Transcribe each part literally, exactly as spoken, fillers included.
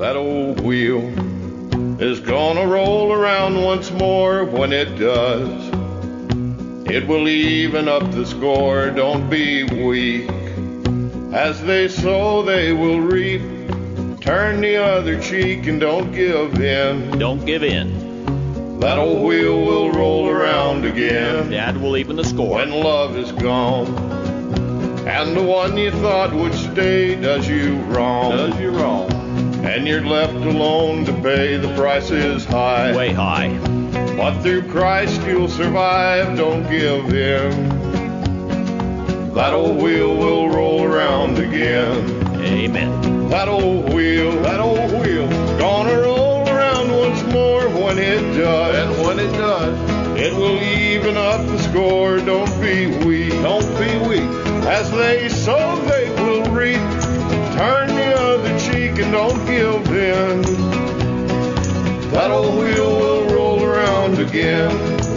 That old wheel is gonna roll around once more. When it does, it will even up the score. Don't be weak. As they sow, they will reap. Turn the other cheek and don't give in. Don't give in. That old wheel will roll around again. That will even the score. When love is gone, and the one you thought would stay does you wrong. Does you wrong. And you're left alone to pay. The price is high. Way high. But through Christ you'll survive. Don't give in. That old wheel will roll around again. Amen. That old wheel, that old wheel, gonna roll around once more. When it does, and when it does, it will even up the score. Don't be weak, don't be weak. As they sow, they will reap. Turn the other cheek and don't give in. That old wheel will roll around again.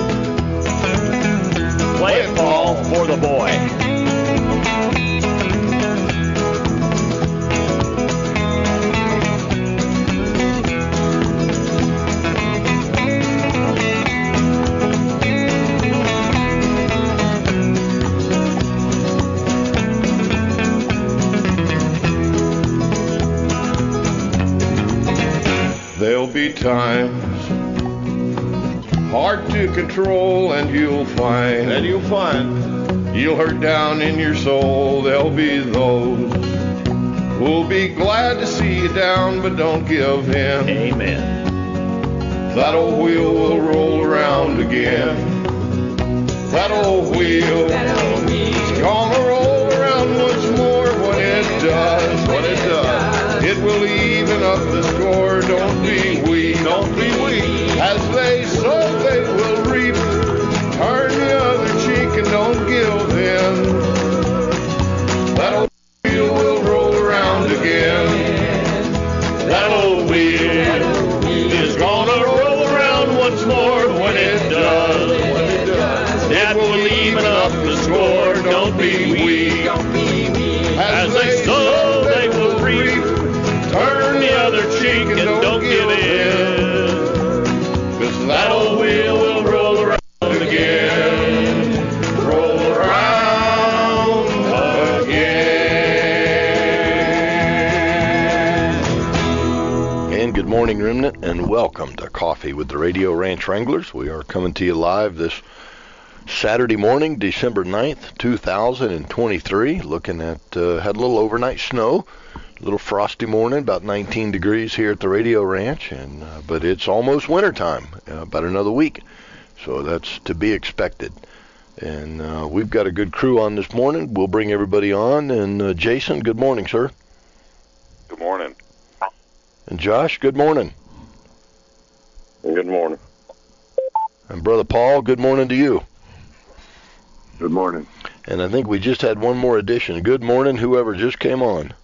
Play it, Paul, for the boy. There'll be times hard to control, and you'll find, and you'll find, you'll hurt down in your soul. There'll be those who'll be glad to see you down, but don't give in. Amen. That old wheel will roll around again. That old wheel is gonna roll around once more. When it does, when it does, it will even up the score. Don't be weak, don't be weak. As they sow, they will reap. Turn the other cheek and don't give in. That old wheel will roll around again. That old wheel is gonna roll around once more. When it does, when it does, it will even up the score. Don't be weak. As they sow, they will reap. Turn the other cheek and don't give in. 'Cause that old wheel will roll around again. Roll around again. And good morning, Remnant, and welcome to Coffee with the Radio Ranch Wranglers. We are coming to you live this Saturday morning, December ninth, two thousand twenty-three. Looking at, uh, had a little overnight snow. A little frosty morning, about nineteen degrees here at the Radio Ranch, and uh, but it's almost wintertime, uh, about another week, so that's to be expected. And uh, we've got a good crew on this morning. We'll bring everybody on. And uh, Jason, good morning, sir. Good morning. And Josh, good morning. Good morning. And Brother Paul, good morning to you. Good morning. And I think we just had one more addition. Good morning, whoever just came on.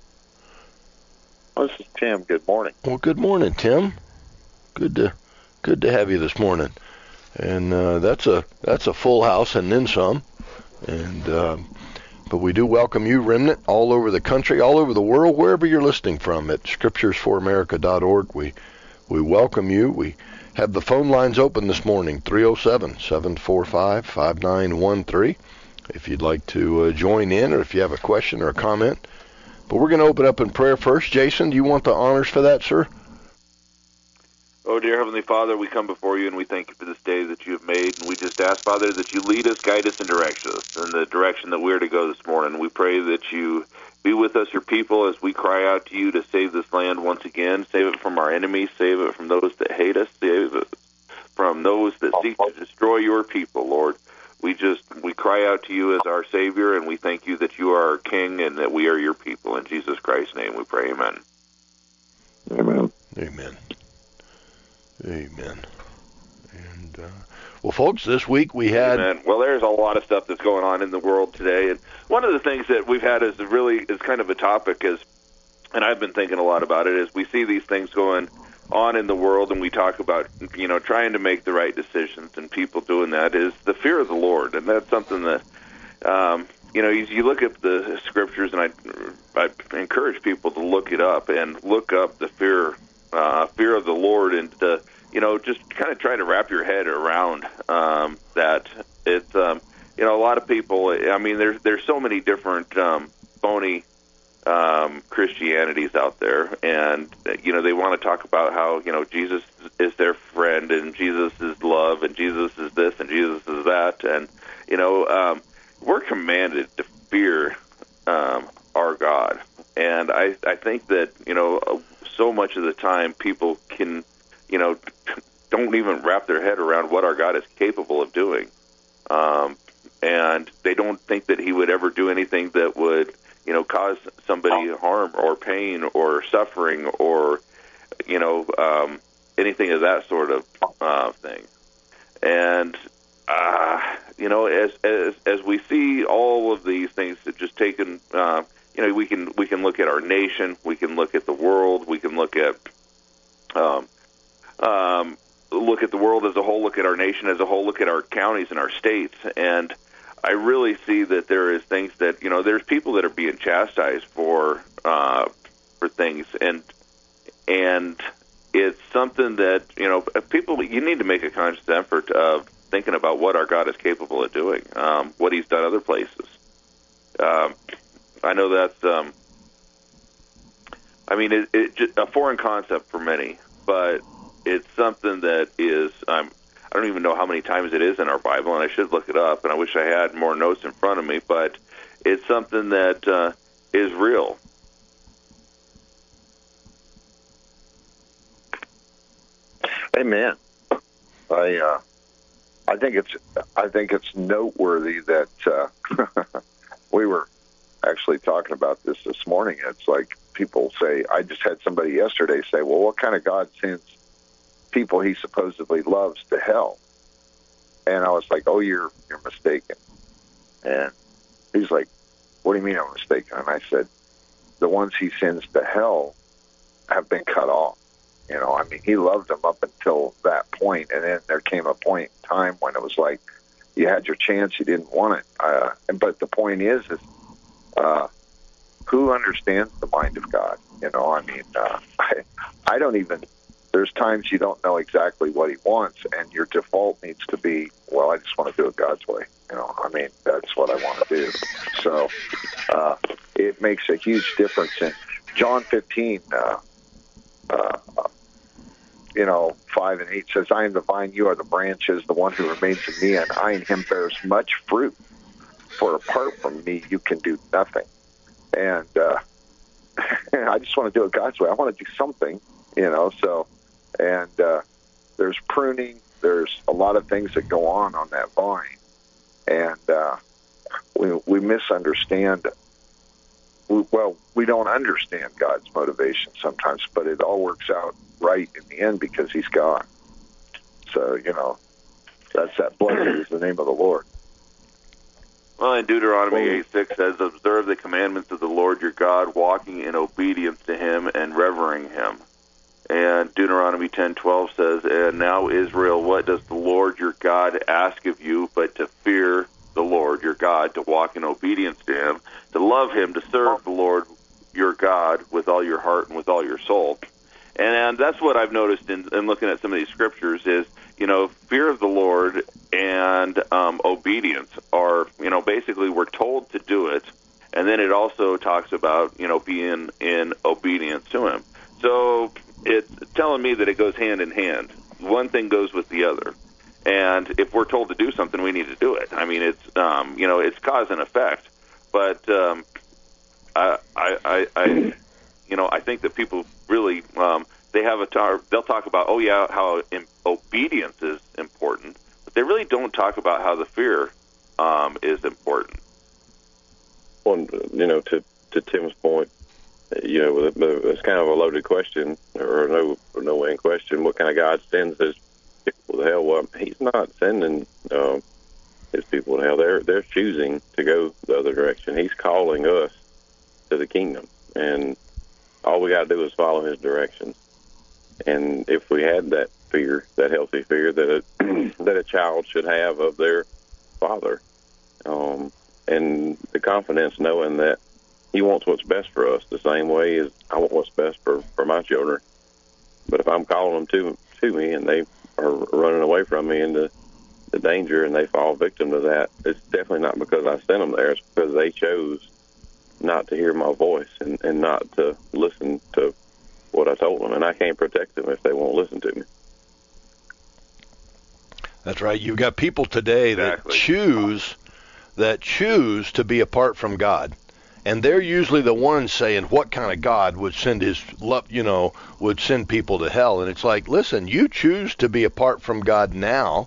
Oh, this is Tim. Good morning. Well, good morning, Tim. Good to good to have you this morning. And uh, that's a that's a full house and then some. And uh, but we do welcome you, Remnant, all over the country, all over the world, wherever you're listening from at scriptures for america dot org. We we welcome you. We have the phone lines open this morning, three oh seven, seven four five, five nine one three. If you'd like to uh, join in, or if you have a question or a comment. But we're going to open up in prayer first. Jason, do you want the honors for that, sir? Oh, dear Heavenly Father, we come before you and we thank you for this day that you have made. And we just ask, Father, that you lead us, guide us, and direct us in the direction that we're to go this morning. We pray that you be with us, your people, as we cry out to you to save this land once again. Save it from our enemies. Save it from those that hate us. Save it from those that seek to destroy your people, Lord. We just, we cry out to you as our Savior, and we thank you that you are our King and that we are your people. In Jesus Christ's name we pray, amen. Amen. Amen. Amen. And, uh, well, folks, this week we had... Amen. Well, there's a lot of stuff that's going on in the world today, and one of the things that we've had is really, is kind of a topic is, and I've been thinking a lot about it, is we see these things going on in the world, and we talk about, you know, trying to make the right decisions, and people doing that, is the fear of the Lord. And that's something that, um, you know, you, you look at the scriptures, and I, I encourage people to look it up and look up the fear uh, fear of the Lord, and to, you know, just kind of trying to wrap your head around um, that. It's um, you know, a lot of people. I mean, there's there's so many different um, phony um, Christianities out there, and you know, they want to talk about how, you know, Jesus is their friend, and Jesus is love, and Jesus is this, and Jesus is that, and you know, um, we're commanded to fear um, our God, and I I think that, you know, so much of the time people can, you know, don't even wrap their head around what our God is capable of doing, um, and they don't think that He would ever do anything that would, you know, cause somebody harm or pain or suffering or, you know, um, anything of that sort of uh, thing. And, uh, you know, as, as as we see all of these things that just taken, uh, you know, we can we can look at our nation, we can look at the world, we can look at um, um, look at the world as a whole, look at our nation as a whole, look at our counties and our states, and I really see that there is things that, you know, there's people that are being chastised for uh, for things, and and it's something that, you know, people, you need to make a conscious effort of thinking about what our God is capable of doing, um, what He's done other places. Um, I know that's, um, I mean, it, it just a foreign concept for many, but it's something that is, um, I don't even know how many times it is in our Bible, and I should look it up, and I wish I had more notes in front of me, but it's something that uh, is real. Amen. I uh, I think it's I think it's noteworthy that uh, we were actually talking about this this morning. It's like people say, I just had somebody yesterday say, well, what kind of God sends people He supposedly loves to hell? And I was like, oh, you're you're mistaken. And he's like, what do you mean I'm mistaken? And I said, the ones He sends to hell have been cut off. You know, I mean, He loved them up until that point, and then there came a point in time when it was like, you had your chance, you didn't want it. Uh, and but the point is, is uh, who understands the mind of God? You know, I mean, uh, I, I don't even. There's times you don't know exactly what He wants, and your default needs to be, well, I just want to do it God's way. You know, I mean, that's what I want to do. So uh, it makes a huge difference. In John fifteen, uh, uh, you know, five and eight says, I am the vine, you are the branches, the one who remains in me, and I in him bears much fruit. For apart from me, you can do nothing. And uh, I just want to do it God's way. I want to do something, you know, so, and uh, there's pruning, there's a lot of things that go on on that vine. And uh, we, we misunderstand, we, well, we don't understand God's motivation sometimes, but it all works out right in the end because He's God. So, you know, that's that blessed is the name of the Lord. Well, in Deuteronomy eight six says, observe the commandments of the Lord your God, walking in obedience to Him and revering Him. And Deuteronomy ten twelve says, and now, Israel, what does the Lord your God ask of you but to fear the Lord your God, to walk in obedience to Him, to love Him, to serve the Lord your God with all your heart and with all your soul. And that's what I've noticed in, in looking at some of these scriptures is, you know, fear of the Lord and um, obedience are, you know, basically we're told to do it, and then it also talks about, you know, being in obedience to Him. So it's telling me that it goes hand in hand. One thing goes with the other. And if we're told to do something, we need to do it. I mean, it's, um, you know, it's cause and effect. But um, I, I, I, I, you know, I think that people really, um, they have a, tar- they'll talk about, oh, yeah, how in- obedience is important. But they really don't talk about how the fear um, is important. Well, you know, to, to Tim's point, you know, it's kind of a loaded question, or no, or no way in question. What kind of God sends His people to hell? Well, He's not sending uh, His people to hell. They're they're choosing to go the other direction. He's calling us to the kingdom, and all we got to do is follow His directions. And if we had that fear, that healthy fear that a, that a child should have of their father, um, and the confidence knowing that He wants what's best for us, the same way as I want what's best for, for my children. But if I'm calling them to to me and they are running away from me into the danger and they fall victim to that, it's definitely not because I sent them there. It's because they chose not to hear my voice and, and not to listen to what I told them. And I can't protect them if they won't listen to me. That's right. You've got people today that Exactly. choose that choose to be apart from God. And they're usually the ones saying what kind of God would send his love, you know, would send people to hell. And it's like, listen, you choose to be apart from God now.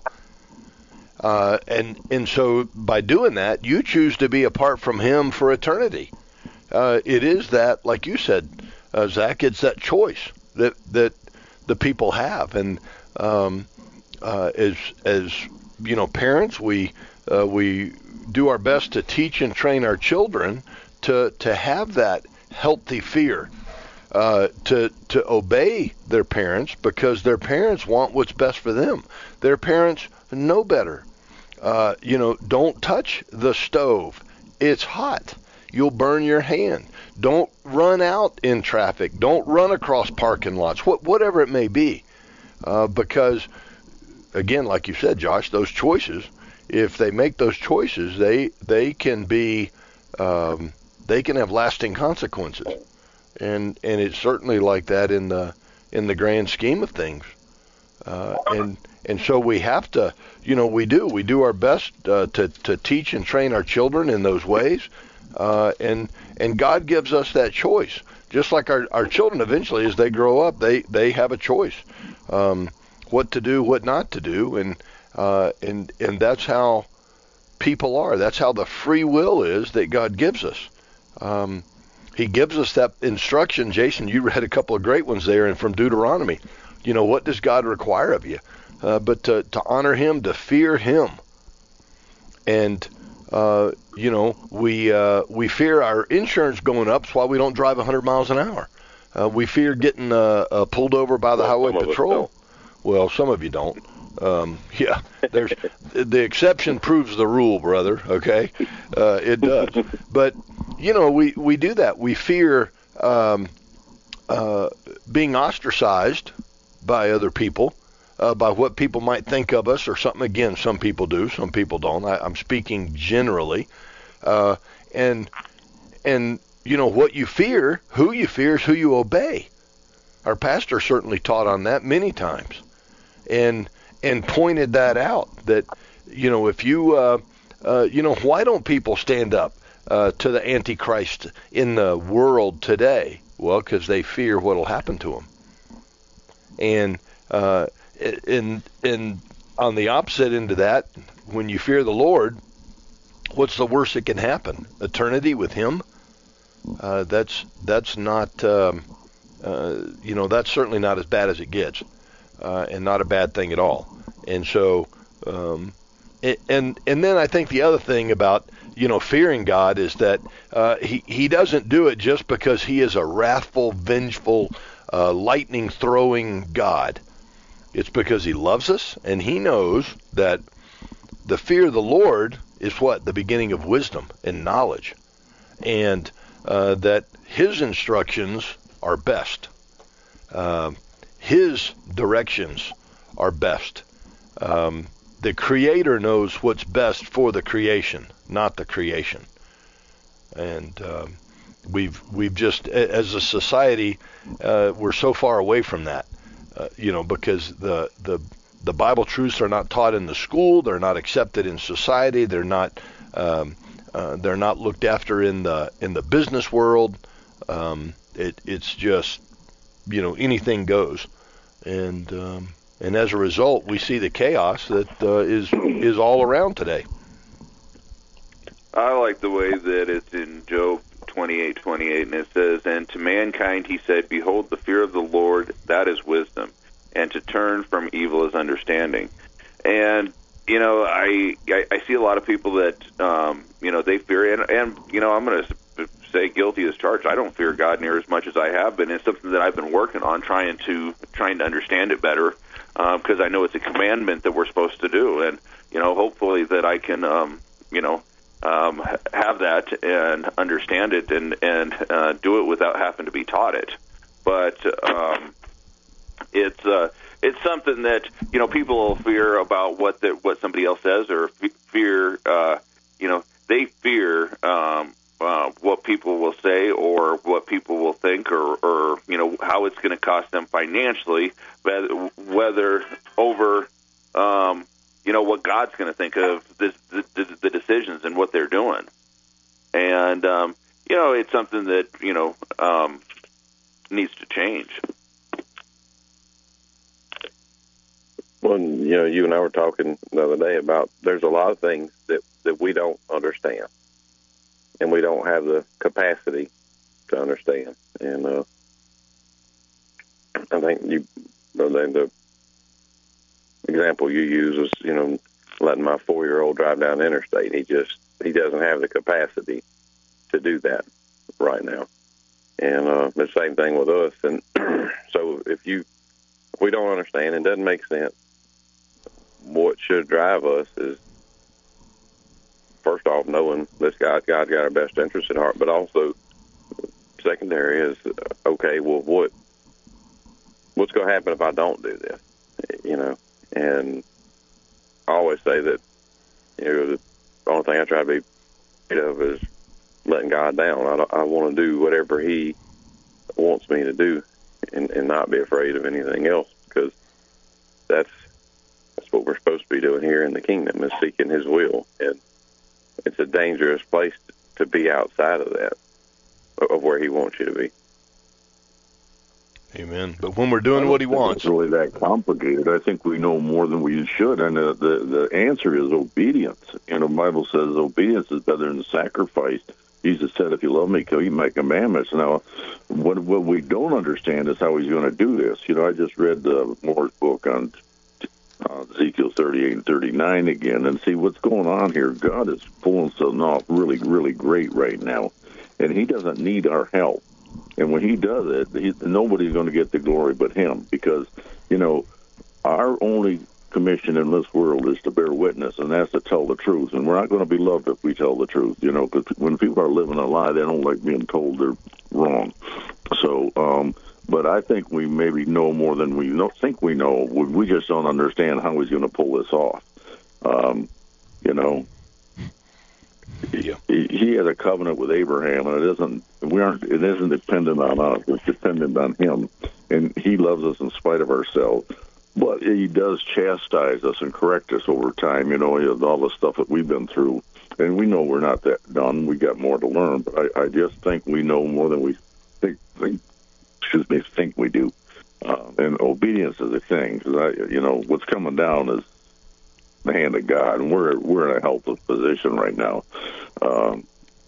Uh, and, and so by doing that, you choose to be apart from him for eternity. Uh, it is that, like you said, uh, Zach, it's that choice that, that the people have. And, um, uh, as, as, you know, parents, we, uh, we do our best to teach and train our children to to have that healthy fear, uh, to to obey their parents because their parents want what's best for them. Their parents know better. Uh, you know, don't touch the stove. It's hot. You'll burn your hand. Don't run out in traffic. Don't run across parking lots, what, whatever it may be. Uh, because, again, like you said, Josh, those choices, if they make those choices, they they can be... Um, they can have lasting consequences, and and it's certainly like that in the in the grand scheme of things, uh, and and so we have to, you know, we do we do our best uh, to to teach and train our children in those ways, uh, and and God gives us that choice, just like our our children eventually as they grow up, they they have a choice, um, what to do, what not to do, and uh, and and that's how people are. That's how the free will is that God gives us. Um, he gives us that instruction. Jason, you read a couple of great ones there, and from Deuteronomy. You know, what does God require of you? Uh, but to, to honor him, to fear him. And, uh, you know, we uh, we fear our insurance going up. That's why we don't drive one hundred miles an hour. Uh, we fear getting uh, uh, pulled over by the Well, highway some of us patrol. don't. Well, some of you don't. Um, yeah, there's the exception proves the rule, brother. Okay, uh, it does. But you know, we, we do that. We fear um, uh, being ostracized by other people, uh, by what people might think of us, or something. Again, some people do, some people don't. I, I'm speaking generally, uh, and and you know what you fear, who you fear is who you obey. Our pastor certainly taught on that many times, and. and pointed that out, that, you know, if you, uh, uh, you know, why don't people stand up uh, to the Antichrist in the world today? Well, because they fear what will happen to them. And, uh, and, and on the opposite end of that, when you fear the Lord, what's the worst that can happen? Eternity with him? Uh, that's, that's not, um, uh, you know, that's certainly not as bad as it gets. Uh, and not a bad thing at all. And so, um, it, and and then I think the other thing about, you know, fearing God is that uh, he, he doesn't do it just because he is a wrathful, vengeful, uh, lightning-throwing God. It's because he loves us, and he knows that the fear of the Lord is what? The beginning of wisdom and knowledge. And uh, that his instructions are best. Uh, His directions are best. Um, the Creator knows what's best for the creation, not the creation. And um, we've we've just, as a society, uh, we're so far away from that. Uh, you know, because the the the Bible truths are not taught in the school. They're not accepted in society. They're not um, uh, they're not looked after in the in the business world. Um, it it's just, you know, anything goes. And um, and as a result, we see the chaos that uh, is is all around today. I like the way that it's in Job twenty-eight twenty-eight, and it says, "And to mankind he said, Behold, the fear of the Lord, that is wisdom, and to turn from evil is understanding." And, you know, I I, I see a lot of people that, um, you know, they fear, and, and you know, I'm going to say guilty as charged. I don't fear God near as much as I have been. It's something that I've been working on, trying to trying to understand it better, because um, I know it's a commandment that we're supposed to do, and you know, hopefully that I can, um, you know, um, have that and understand it and and uh, do it without having to be taught it. But um, It's uh, it's something that, you know, people will fear about what the, what somebody else says, or f- fear, uh, you know, they fear um, uh, what people will say or what people will think, or, or you know, how it's going to cost them financially, whether, whether over, um, you know, what God's going to think of this, the, the decisions and what they're doing. And, um, you know, it's something that, you know, um, needs to change. Well, you know, you and I were talking the other day about there's a lot of things that, that we don't understand, and we don't have the capacity to understand. And uh, I think you, I think the example you use was, you know, letting my four-year-old drive down the interstate. He just, he doesn't have the capacity to do that right now. And uh, the same thing with us. And so if you, if we don't understand, it doesn't make sense. What should drive us is, first off, knowing this God, God's got our best interest at heart, but also secondary is, okay, well, what what's going to happen if I don't do this? You know, and I always say that, you know, the only thing I try to be afraid of is letting God down. I, don't, I want to do whatever He wants me to do, and, and not be afraid of anything else, because that's that's what we're supposed to be doing here in the kingdom, is seeking His will. And it's a dangerous place to be outside of that, of where He wants you to be. Amen. But when we're doing what He wants, it's really that complicated. I think we know more than we should, and the the, the answer is obedience. And the Bible says obedience is better than sacrifice. Jesus said, "If you love me, keep my commandments." Now, what what we don't understand is how He's going to do this. You know, I just read uh, Moore's book on uh, Ezekiel thirty-eight and thirty-nine again, and see what's going on here. God is pulling something off really, really great right now, and He doesn't need our help. And when He does it, he, nobody's going to get the glory but Him, because, you know, our only commission in this world is to bear witness, and that's to tell the truth. And we're not going to be loved if we tell the truth, you know, because when people are living a lie, they don't like being told they're wrong. So, um, but I think we maybe know more than we know, think we know. We, we just don't understand how He's going to pull this off. Um, you know, yeah. he, he had a covenant with Abraham, and it isn't. We aren't. It isn't dependent on us. It's dependent on Him, and He loves us in spite of ourselves. But He does chastise us and correct us over time, you know, all the stuff that we've been through. And we know we're not that done. We got more to learn. But I, I just think we know more than we think, think excuse me, think we do. Uh, and obedience is a thing. Cause I, you know, what's coming down is the hand of God. And we're, we're in a helpless position right now. Um,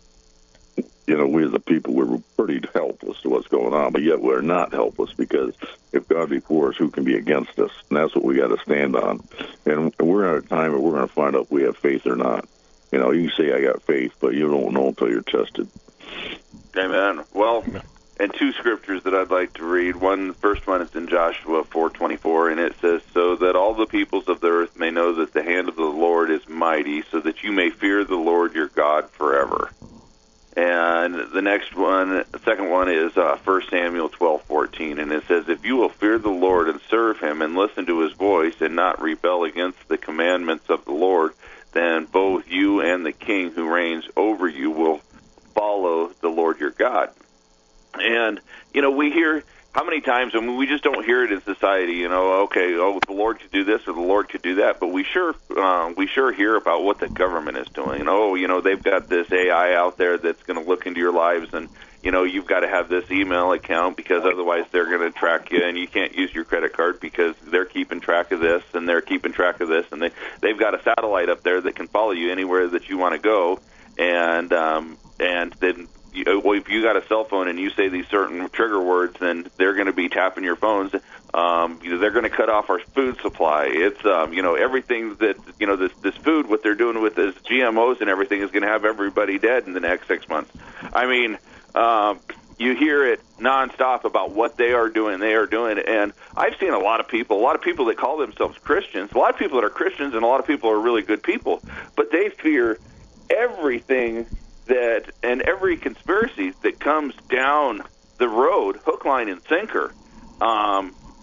you know, we as a people, we're pretty helpless to what's going on, but yet we're not helpless, because if God be for us, who can be against us? And that's what we got to stand on. And we're at a time where we're going to find out if we have faith or not. You know, you can say I got faith, but you don't know until you're tested. Amen. Well, and two scriptures that I'd like to read. One, the first one is in Joshua four twenty-four, and it says, "So that all the peoples of the earth may know that the hand of the Lord is mighty, so that you may fear the Lord your God forever." And the next one, the second one is uh, First Samuel twelve fourteen, and it says, "If you will fear the Lord and serve Him and listen to His voice and not rebel against the commandments of the Lord, then both you and the king who reigns over you will follow the Lord your God." And, you know, we hear how many times, I mean, we just don't hear it in society, you know, okay, oh, the Lord could do this or the Lord could do that, but we sure uh, we sure hear about what the government is doing. And, oh, you know, they've got this A I out there that's going to look into your lives, and, you know, you've got to have this email account because otherwise they're going to track you, and you can't use your credit card because they're keeping track of this, and they're keeping track of this, and they, they've got a satellite up there that can follow you anywhere that you want to go, and um, and then well, if you got a cell phone and you say these certain trigger words, then they're going to be tapping your phones. Um, you know, they're going to cut off our food supply. It's um, you know, everything that, you know, this this food, what they're doing with this G M Os and everything is going to have everybody dead in the next six months. I mean, um, you hear it nonstop about what they are doing. They are doing it, and I've seen a lot of people, a lot of people that call themselves Christians, a lot of people that are Christians, and a lot of people are really good people, but they fear everything that, and every conspiracy that comes down the road, hook, line, and sinker. Um,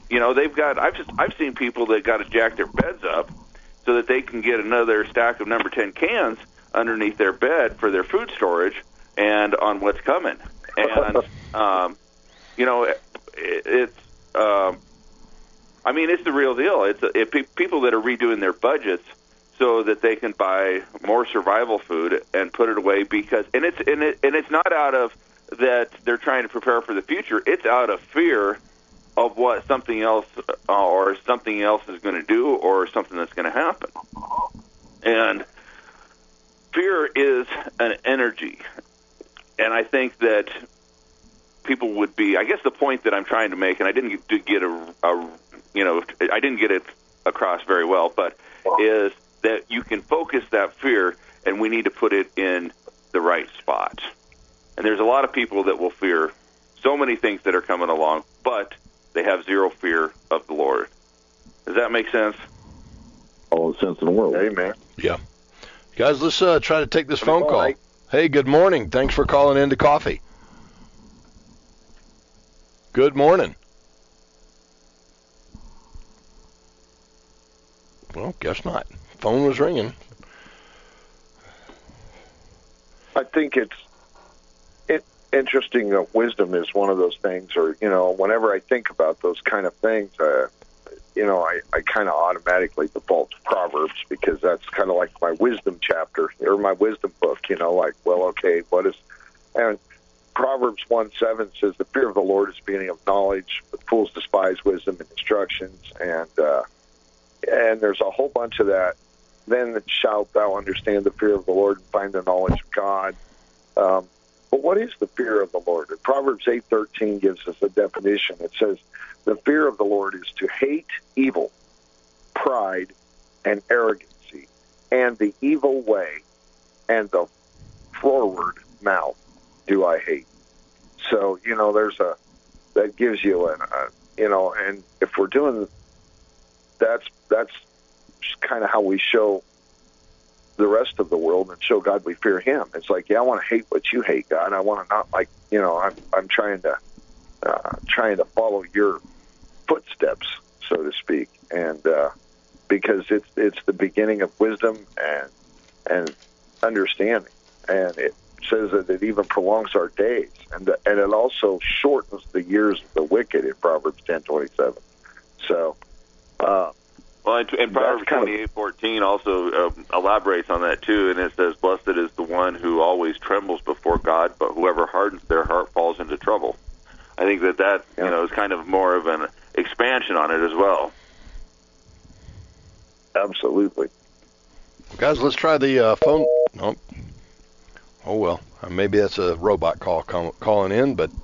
you know, they've got. I've just I've seen people that got to jack their beds up so that they can get another stack of number ten cans underneath their bed for their food storage and on what's coming. And um, you know, it, it's. Um, I mean, it's the real deal. It's it, people that are redoing their budgets so that they can buy more survival food and put it away because, and it's and it and it's not out of that they're trying to prepare for the future. It's out of fear of what something else uh, or something else is going to do or something that's going to happen. And fear is an energy, and I think that people would be. I guess the point that I'm trying to make, and I didn't get, get a, a you know, I didn't get it across very well, but is that you can focus that fear, and we need to put it in the right spot. And there's a lot of people that will fear so many things that are coming along, but they have zero fear of the Lord. Does that make sense? All the sense in the world. Amen. Yeah. Guys, let's uh, try to take this phone call. Hey, good morning. Thanks for calling in to Coffee. Good morning. Well, guess not. Phone was ringing. I think it's it, interesting. Uh, wisdom is one of those things, or, you know, whenever I think about those kind of things, uh, you know, I, I kind of automatically default to Proverbs because that's kind of like my wisdom chapter or my wisdom book, you know, like, well, okay, what is, and Proverbs one seven says, the fear of the Lord is the beginning of knowledge, but fools despise wisdom and instructions, and, uh, and there's a whole bunch of that. Then shalt thou understand the fear of the Lord and find the knowledge of God. Um, but what is the fear of the Lord? And Proverbs eight thirteen gives us a definition. It says, the fear of the Lord is to hate evil, pride, and arrogancy, and the evil way, and the forward mouth do I hate. So, you know, there's a, that gives you an, a, you know, and if we're doing, that's, that's kind of how we show the rest of the world and show God we fear him. It's like, yeah, I want to hate what you hate, God. I want to not like, you know, I'm, I'm trying to, uh, trying to follow your footsteps, so to speak. And, uh, because it's, it's the beginning of wisdom and, and understanding. And it says that it even prolongs our days. And, the, and it also shortens the years of the wicked in Proverbs ten twenty-seven. So, uh, well, and, and Proverbs twenty-eight fourteen also uh, elaborates on that too, and it says, "Blessed is the one who always trembles before God, but whoever hardens their heart falls into trouble." I think that that yeah. you know is kind of more of an expansion on it as well. Absolutely, guys. Let's try the uh, phone. Nope. Oh well, uh, maybe that's a robot call call calling in, but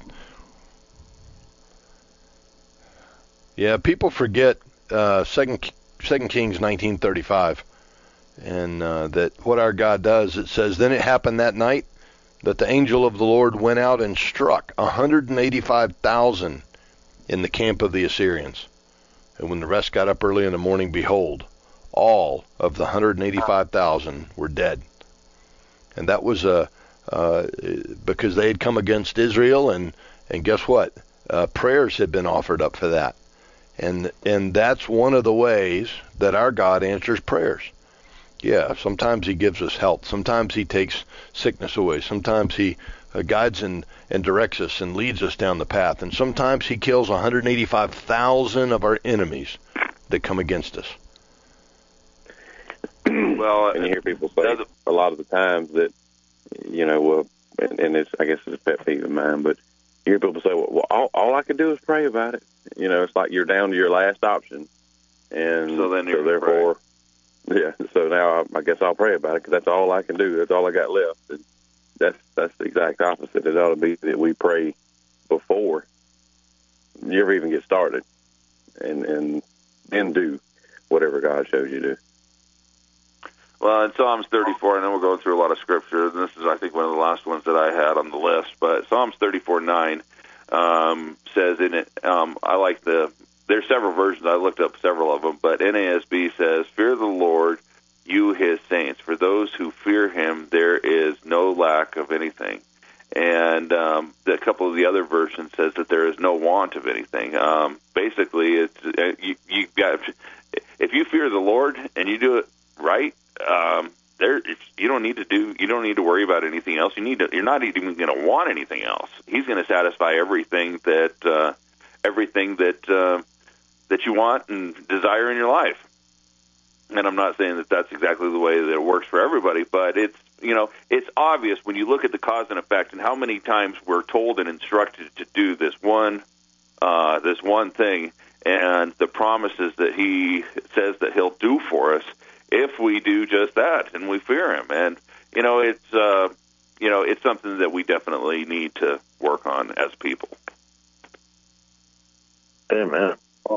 yeah, people forget uh, second. Second Kings nineteen thirty-five, and uh, that what our God does, it says, then it happened that night that the angel of the Lord went out and struck one hundred eighty-five thousand in the camp of the Assyrians. And when the rest got up early in the morning, behold, all of the one hundred eighty-five thousand were dead. And that was uh, uh, because they had come against Israel, and, and guess what? Uh, prayers had been offered up for that. And and that's one of the ways that our God answers prayers. Yeah, sometimes he gives us health. Sometimes he takes sickness away. Sometimes he uh, guides and, and directs us and leads us down the path. And sometimes he kills one hundred eighty-five thousand of our enemies that come against us. Well, and you hear people say a lot of the times that, you know, well, and, and it's, I guess it's a pet peeve of mine, but you hear people say, well, well all, all I can do is pray about it. You know, it's like you're down to your last option. And so, then so therefore, pray. yeah, so now I, I guess I'll pray about it because that's all I can do. That's all I got left. And that's, that's the exact opposite. It ought to be that we pray before you ever even get started and, and then do whatever God shows you to do. Well, in Psalms thirty-four, I know we're going through a lot of scriptures, and this is, I think, one of the last ones that I had on the list, but Psalms thirty-four nine um, says in it, um, I like the, there's several versions, I looked up several of them, but N A S B says, fear the Lord, you his saints. For those who fear him, there is no lack of anything. And um, a couple of the other versions says that there is no want of anything. Um, basically, it's got, if you fear the Lord and you do it right, um, there you don't need to do, you don't need to worry about anything else. You need to, you're not even going to want anything else. He's going to satisfy everything that, uh, everything that, uh, that you want and desire in your life. And I'm not saying that that's exactly the way that it works for everybody, but it's, you know, it's obvious when you look at the cause and effect and how many times we're told and instructed to do this one, uh, this one thing, and the promises that he says that he'll do for us if we do just that and we fear him. And, you know, it's, uh, you know, it's something that we definitely need to work on as people. Amen.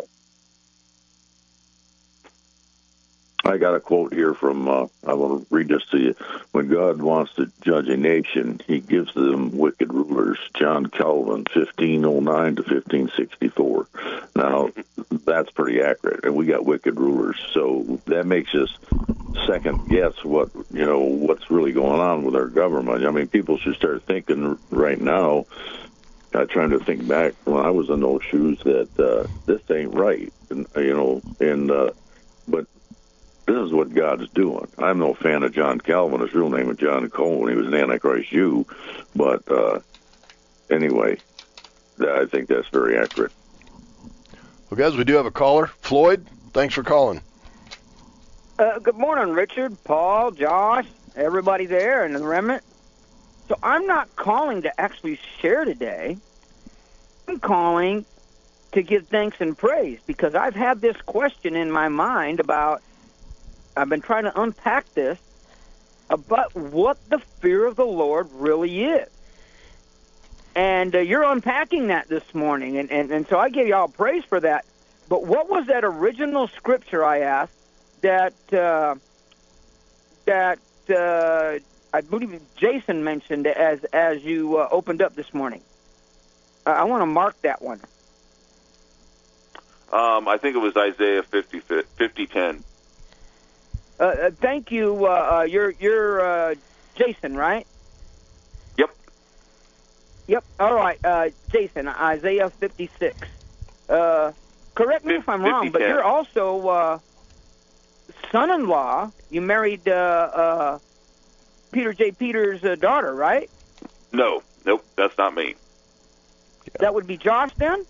I got a quote here from, uh, I want to read this to you. When God wants to judge a nation, he gives them wicked rulers. John Calvin, fifteen oh nine to fifteen sixty-four. Now, that's pretty accurate, and we got wicked rulers. So that makes us second guess what, you know, what's really going on with our government. I mean, people should start thinking right now, uh, trying to think back when I was in those shoes, that uh, this ain't right, and, you know, and, uh, but this is what God's doing. I'm no fan of John Calvin. His real name was John Cone. He was an Antichrist Jew. But uh, anyway, I think that's very accurate. Well, guys, we do have a caller. Floyd, thanks for calling. Uh, good morning, Richard, Paul, Josh, everybody there in the remnant. So I'm not calling to actually share today. I'm calling to give thanks and praise because I've had this question in my mind about, I've been trying to unpack this, about what the fear of the Lord really is. And uh, you're unpacking that this morning, and, and, and so I give y'all praise for that. But what was that original scripture, I asked, that uh, that uh, I believe Jason mentioned as as you uh, opened up this morning? Uh, I want to mark that one. Um, I think it was Isaiah fifty, fifty ten. Uh, uh, thank you. Uh, uh, you're you're uh, Jason, right? Yep. Yep. All right, uh, Jason. Isaiah fifty-six. Uh, correct me if I'm wrong, but you're also uh, son-in-law. You married uh, uh, Peter J. Peters' uh, daughter, right? No, nope, that's not me. Yeah. That would be Josh then?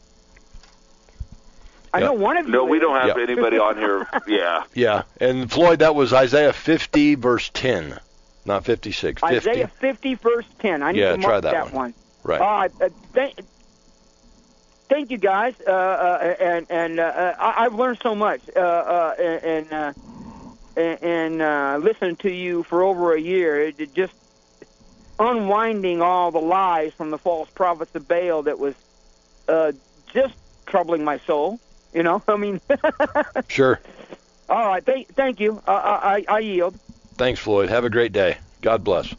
I Yep. know one of you. No, we don't have Yep. anybody on here. Yeah. Yeah, and Floyd, that was Isaiah fifty, verse ten, not fifty-six. fifty. Isaiah fifty, verse ten. I need Yeah, to mark try that that one. one. Right. All right. Uh, thank, thank you, guys. Uh, uh, and and uh, I, I've learned so much. Uh, uh, and uh, and uh, listening to you for over a year, it, it just unwinding all the lies from the false prophets of Baal that was uh, just troubling my soul. You know, I mean. Sure. All right. Thank, thank you. Uh, I, I yield. Thanks, Floyd. Have a great day. God bless.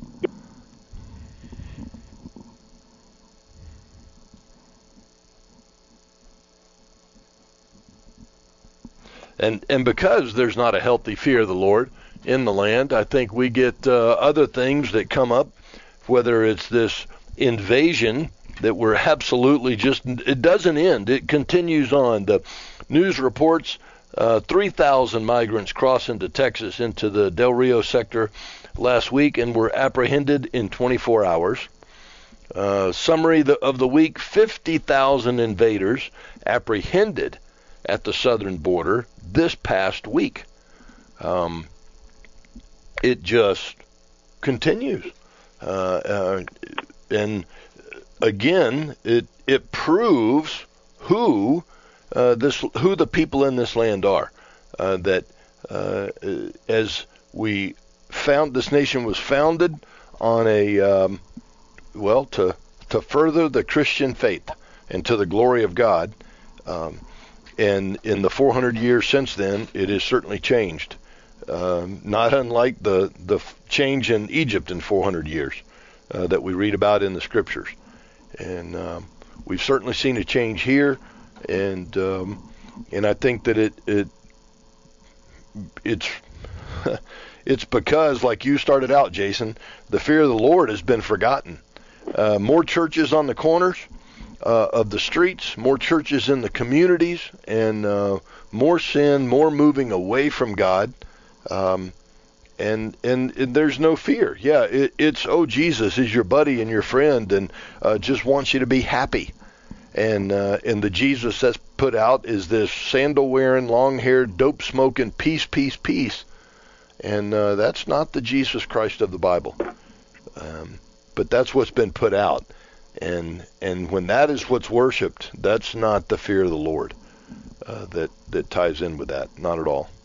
And and because there's not a healthy fear of the Lord in the land, I think we get uh, other things that come up, whether it's this invasion that we're absolutely just, it doesn't end. It continues on. The news reports uh, three thousand migrants crossed into Texas, into the Del Rio sector last week, and were apprehended in twenty-four hours. Uh, summary of the week, fifty thousand invaders apprehended at the southern border this past week. Um, it just continues. Uh, uh, and again, it it proves who uh, this who the people in this land are. Uh, that uh, as we found, this nation was founded on a um, well to to further the Christian faith and to the glory of God. Um, and in the four hundred years since then, it has certainly changed. Um, not unlike the the change in Egypt in four hundred years uh, that we read about in the scriptures. And um, we've certainly seen a change here, and um, and I think that it it it's it's because, like you started out, Jason, the fear of the Lord has been forgotten. Uh, more churches on the corners, uh, of the streets, more churches in the communities, and uh, more sin, more moving away from God. Um, and, and and there's no fear. Yeah, it, it's, oh, Jesus is your buddy and your friend and uh, just wants you to be happy. And uh, and the Jesus that's put out is this sandal-wearing, long-haired, dope-smoking, peace, peace, peace. And uh, that's not the Jesus Christ of the Bible. Um, but that's what's been put out. And and when that is what's worshipped, that's not the fear of the Lord uh, that, that ties in with that. Not at all.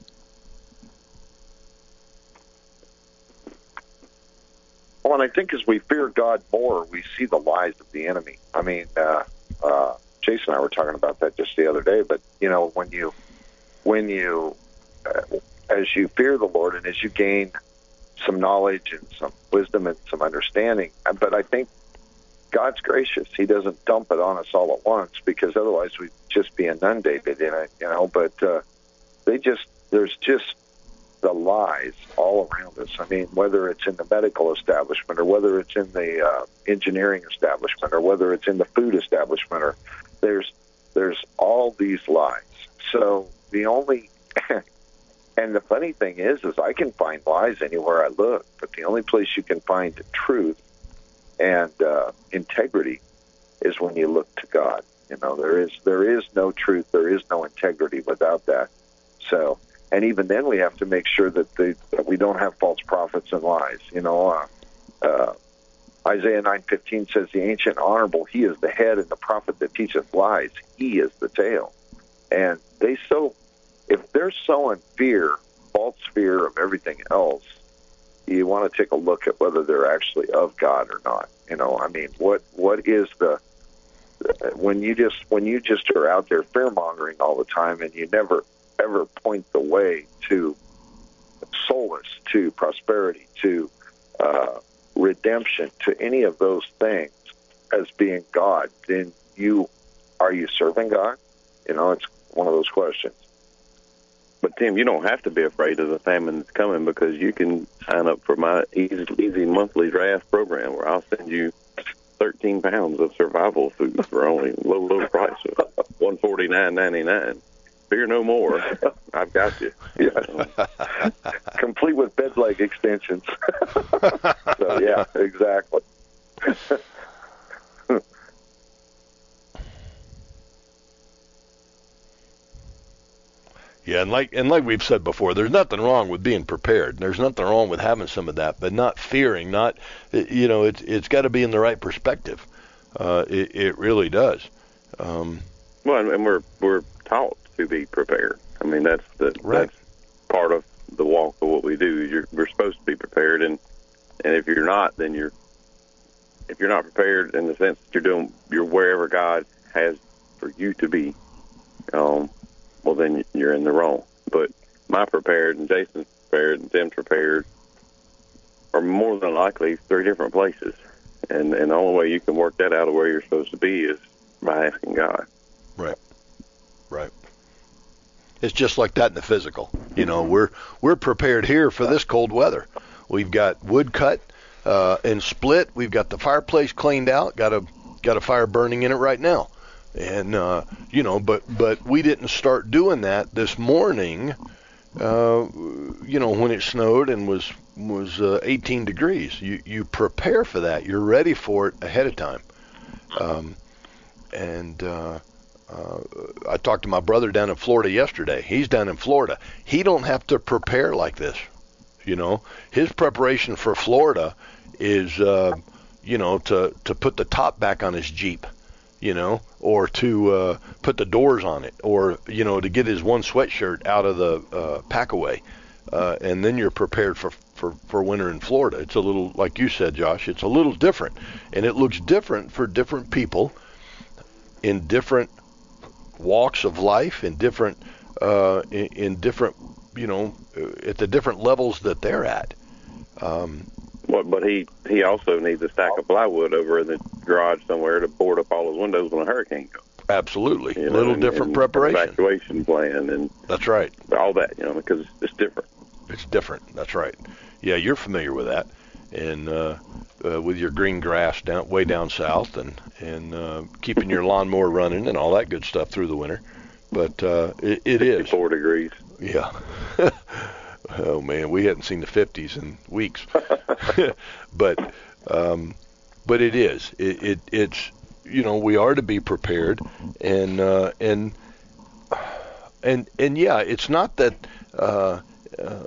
Well, and I think as we fear God more, we see the lies of the enemy. I mean, uh, uh, Jason and I were talking about that just the other day. But you know, when you, when you, uh, as you fear the Lord and as you gain some knowledge and some wisdom and some understanding, but I think God's gracious. He doesn't dump it on us all at once, because otherwise we'd just be inundated in it, you know. But uh, they just, there's just the lies all around us. I mean, whether it's in the medical establishment or whether it's in the uh, engineering establishment or whether it's in the food establishment, or there's there's all these lies. So the only and the funny thing is, is I can find lies anywhere I look, but the only place you can find truth and uh, integrity is when you look to God. You know, there is there is no truth, there is no integrity without that. So. And even then, we have to make sure that, they, that we don't have false prophets and lies. You know, uh, uh, Isaiah nine fifteen says, "The ancient honorable, he is the head, and the prophet that teacheth lies, he is the tail." And they sow, if they're sowing fear, false fear of everything else, you want to take a look at whether they're actually of God or not. You know, I mean, what what is the when you just when you just are out there fear mongering all the time, and you never ever point the way to solace, to prosperity, to uh, redemption, to any of those things as being God, then you are you serving God? You know, it's one of those questions. But Tim, you don't have to be afraid of the famine that's coming, because you can sign up for my easy, easy monthly draft program, where I'll send you thirteen pounds of survival food for only low, low price of one forty nine ninety nine. Fear no more. I've got you. Yeah. Complete with bed leg extensions. So, yeah, exactly. Yeah, and like and like we've said before, there's nothing wrong with being prepared. There's nothing wrong with having some of that, but not fearing. Not, you know, it's it's got to be in the right perspective. Uh, it, it really does. Um, well, and we're we're taught to be prepared. I mean, that's the right. that's part of the walk of what we do. You're, we're supposed to be prepared, and and if you're not, then you're if you're not prepared in the sense that you're doing you're wherever God has for you to be. Um, well, then you're in the wrong. But my prepared and Jason's prepared and Tim's prepared are more than likely three different places, and and the only way you can work that out of where you're supposed to be is by asking God. Right. Right. It's just like that in the physical. You know, we're we're prepared here for this cold weather. We've got wood cut uh, and split. We've got the fireplace cleaned out. Got a got a fire burning in it right now. And uh, you know, but but we didn't start doing that this morning. Uh, you know, when it snowed and was was uh, eighteen degrees. You you prepare for that. You're ready for it ahead of time. Um, and uh, Uh, I talked to my brother down in Florida yesterday. He's down in Florida. He don't have to prepare like this. You know, his preparation for Florida is, uh, you know, to, to put the top back on his Jeep, you know, or to uh, put the doors on it, or, you know, to get his one sweatshirt out of the uh, pack-away. Uh, and then you're prepared for, for, for winter in Florida. It's a little, like you said, Josh, it's a little different. And it looks different for different people in different walks of life, in different, uh, in, in different, you know, at the different levels that they're at. Um, Well, but he, he also needs a stack of plywood over in the garage somewhere to board up all his windows when a hurricane comes. Absolutely. You A know, little and, different and preparation. Evacuation plan and That's right. all that, you know, because it's, it's different. It's different. That's right. Yeah, you're familiar with that. and uh, uh, with your green grass down way down south, and and uh, keeping your lawnmower running and all that good stuff through the winter. But uh, it, it is four degrees. Yeah. Oh man, we hadn't seen the fifties in weeks. but um, but it is. It, it it's you know, we are to be prepared, and uh, and and and yeah, it's not that. Uh, uh,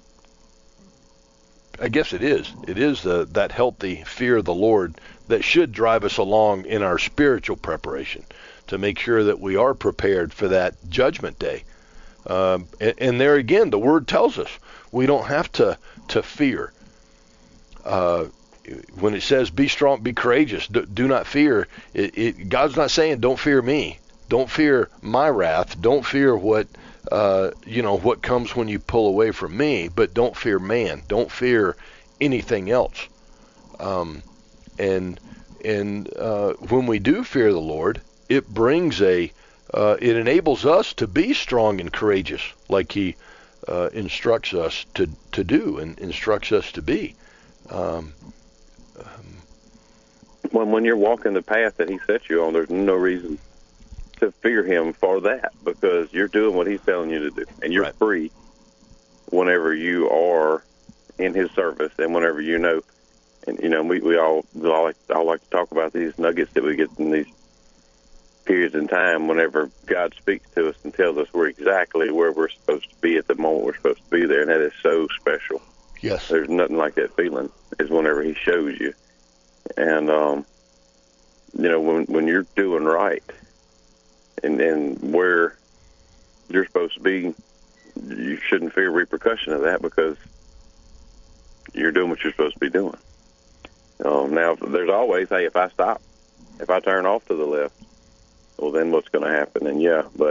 I guess it is. It is uh, that healthy fear of the Lord that should drive us along in our spiritual preparation to make sure that we are prepared for that judgment day. Um, and, and there again, the Word tells us we don't have to to fear. Uh, when it says, "Be strong, be courageous, do, do not fear," it, it, God's not saying, "Don't fear me, don't fear my wrath, don't fear what uh, you know what comes when you pull away from me," but don't fear man, don't fear anything else. Um, and and uh, when we do fear the Lord, it brings a Uh, it enables us to be strong and courageous, like He uh, instructs us to, to do and instructs us to be. Um, um, when when you're walking the path that He set you on, there's no reason to fear Him for that, because you're doing what He's telling you to do, and you're right. free whenever you are in His service, and whenever you know. And you know, we we all we all like all like to talk about these nuggets that we get in these periods in time whenever God speaks to us and tells us we're exactly where we're supposed to be at the moment we're supposed to be there, and that is so special. Yes. There's nothing like that feeling, is whenever He shows you. And, um, you know, when when you're doing right and, and where you're supposed to be, you shouldn't fear repercussion of that, because you're doing what you're supposed to be doing. Um, now, there's always, hey, if I stop, if I turn off to the left, well, then what's going to happen? And yeah, but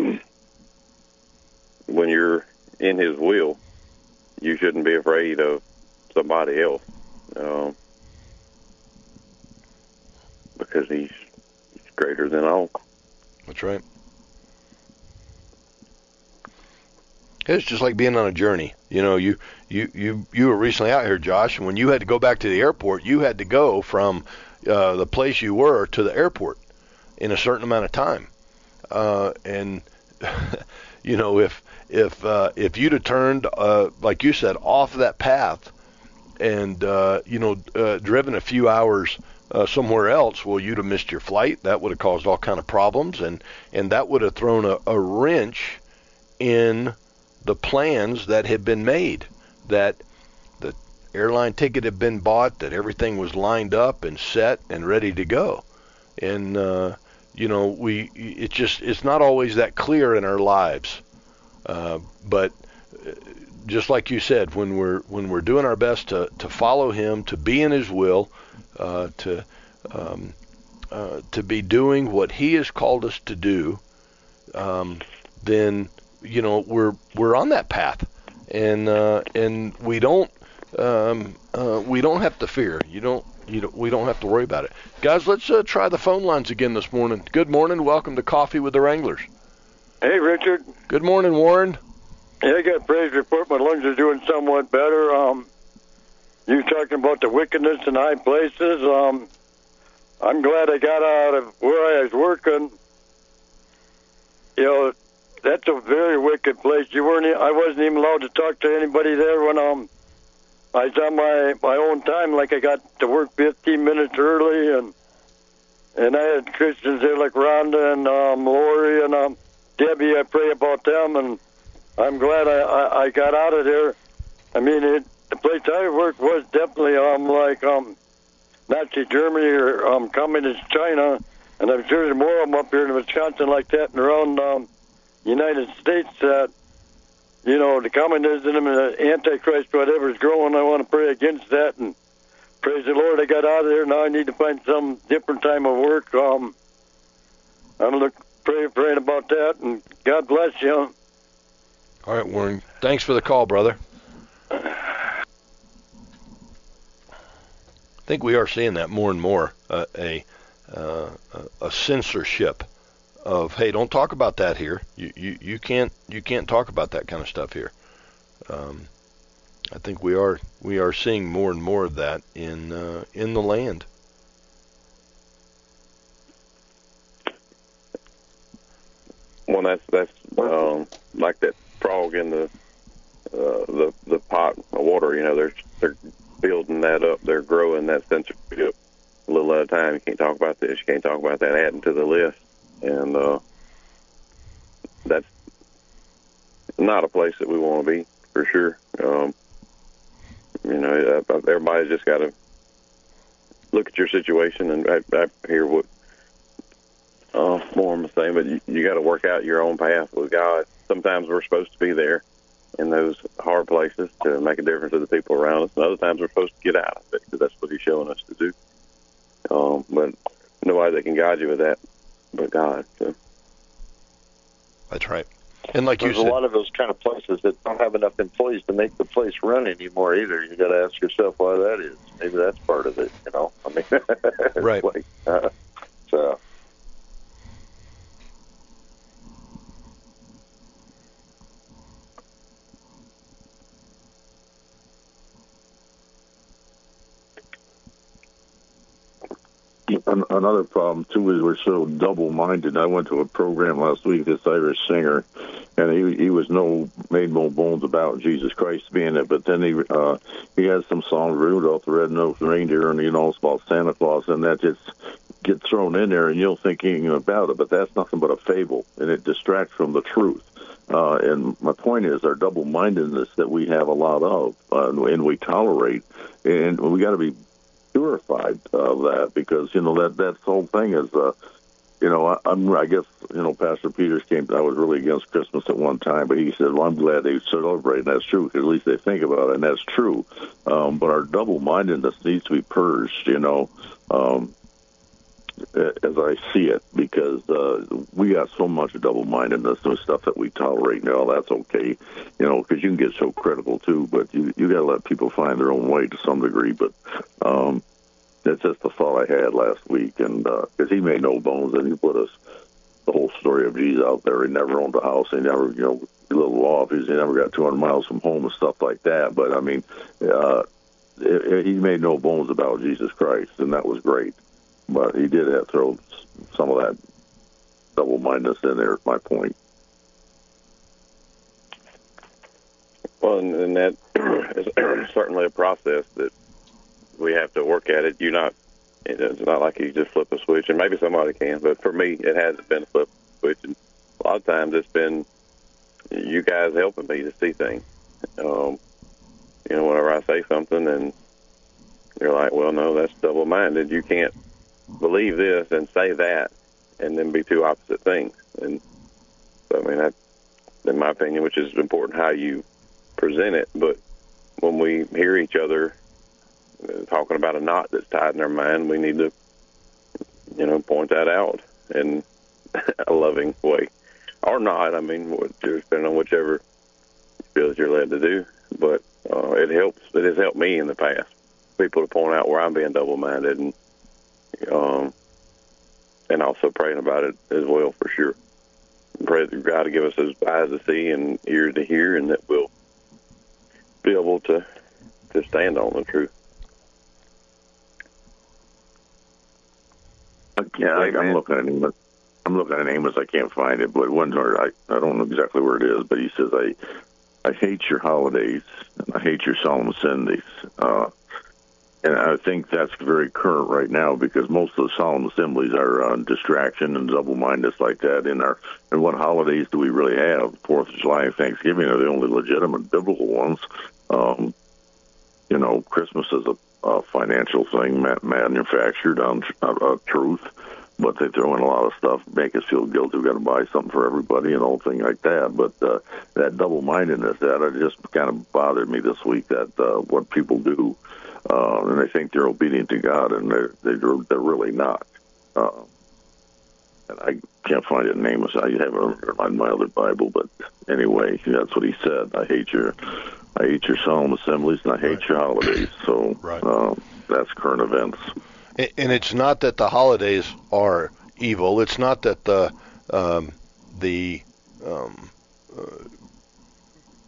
when you're in His will, you shouldn't be afraid of somebody else, um, because he's, he's greater than all. That's right. It's just like being on a journey. You know, you, you, you, you were recently out here, Josh, and when you had to go back to the airport, you had to go from uh, the place you were to the airport in a certain amount of time. Uh, and, you know, if if uh, if you'd have turned, uh, like you said, off that path and, uh, you know, uh, driven a few hours uh, somewhere else, well, you'd have missed your flight. That would have caused all kind of problems, and, and that would have thrown a, a wrench in the plans that had been made, that the airline ticket had been bought, that everything was lined up and set and ready to go. And, uh, you know, we, it just, it's not always that clear in our lives. Uh, but just like you said, when we're, when we're doing our best to, to follow Him, to be in His will, uh, to, um, uh, to be doing what He has called us to do, um, then, you know, we're, we're on that path, and, uh, and we don't, um, uh, we don't have to fear. You don't, You don't, we don't have to worry about it. Guys, let's uh, try the phone lines again this morning. Good morning. Welcome to Coffee with the Wranglers. Hey, Richard. Good morning, Warren. Yeah, I got a praise report. My lungs are doing somewhat better. Um, you talking about the wickedness in high places. Um, I'm glad I got out of where I was working. You know, that's a very wicked place. You weren't. I wasn't even allowed to talk to anybody there when um. I was on my, my own time, like I got to work fifteen minutes early, and and I had Christians there like Rhonda and um, Lori and um, Debbie. I pray about them, and I'm glad I, I, I got out of there. I mean, it, the place I worked was definitely um like um Nazi Germany or um communist China, and I'm sure there's more of them up here in Wisconsin like that and around um, United States that. You know, the communism and the Antichrist, whatever's growing, I want to pray against that. And praise the Lord, I got out of there. Now I need to find some different time of work. Um, I'm look, pray, praying about that, and God bless you. All right, Warren. Thanks for the call, brother. I think we are seeing that more and more, uh, a, uh, a censorship of, hey, don't talk about that here. You, you you can't you can't talk about that kind of stuff here. Um, I think we are we are seeing more and more of that in uh, in the land. Well, that's that's um, like that frog in the uh, the the pot of water. You know, they're they're building that up. They're growing that censorship a little at a time. You can't talk about this. You can't talk about that. Adding to the list, and uh, that's not a place that we want to be for sure. Um, you know, everybody's just got to look at your situation, and I, I hear what uh, Mormon was saying, but you, you got to work out your own path with God. Sometimes we're supposed to be there in those hard places to make a difference to the people around us, and other times we're supposed to get out of it because that's what He's showing us to do. Um, but nobody that can guide you with that but God. So. That's right. And like There's you said, a lot of those kind of places that don't have enough employees to make the place run anymore either. You got to ask yourself why that is. Maybe that's part of it. You know, I mean, right. Like, uh, so. Another problem too is we're so double-minded. I went to a program last week. This Irish singer, and he he was no made no bones about Jesus Christ being it. But then he uh, he has some songs, Rudolph the Red-Nosed Reindeer, and you know it's about Santa Claus, and that just gets thrown in there, and you'll think anything about it. But that's nothing but a fable, and it distracts from the truth. Uh, and my point is our double-mindedness that we have a lot of, uh, and we tolerate, and we got to be purified of that, because you know that that whole thing is uh you know I, I'm I guess you know Pastor Peters came I was really against Christmas at one time, but he said, well, I'm glad they celebrate, and that's true, because at least they think about it, and that's true. Um, but our double-mindedness needs to be purged, you know, um, as I see it, because uh, we got so much double-mindedness and stuff that we tolerate now. That's okay, you know, because you can get so critical too. But you you got to let people find their own way to some degree. But um, that's just the thought I had last week, and because uh, he made no bones, and he put us the whole story of Jesus out there. He never owned a house. He never, you know, a little off. He never got two hundred miles from home and stuff like that. But I mean, uh, it, it, he made no bones about Jesus Christ, and that was great. But he did have to throw some of that double-mindedness in there, is my point. Well, and, and that is certainly a process that we have to work at it. You're not, it's not like you just flip a switch, and maybe somebody can, but for me, it hasn't been a flip switch. And a lot of times it's been you guys helping me to see things. Um, you know, whenever I say something and you're like, well, no, that's double-minded. You can't believe this and say that and then be two opposite things. And so, I mean, that, in my opinion, which is important how you present it, but when we hear each other uh, talking about a knot that's tied in our mind, we need to, you know, point that out in a loving way. Or not, I mean, depending on whichever you feel that you're led to do. But uh, it helps, it has helped me in the past, people to point out where I'm being double-minded, and Um, and also praying about it as well, for sure. Pray that God to give us those eyes to see and ears to hear, and that we'll be able to to stand on the truth. Yeah, I, I'm looking at Amos. I'm looking at Amos. I can't find it, but one part I I don't know exactly where it is, but he says, "I I hate your holidays, and I hate your solemn assemblies." Uh, And I think that's very current right now, because most of the solemn assemblies are uh, distraction and double-mindedness like that. In our, and what holidays do we really have? Fourth of July and Thanksgiving are the only legitimate biblical ones. Um, you know, Christmas is a, a financial thing, ma- manufactured on uh, uh, truth, but they throw in a lot of stuff, make us feel guilty. We've got to buy something for everybody and all thing like that. But uh, that double-mindedness, that it just kind of bothered me this week. That uh, what people do. Uh, and they think they're obedient to God, and they're, they're, they're really not. Uh, and I can't find it in Amos. I have it in my other Bible, but anyway, that's what he said. I hate your, I hate your solemn assemblies, and I hate right. your holidays. So right. uh, that's current events. And it's not that the holidays are evil. It's not that the um, the um, uh,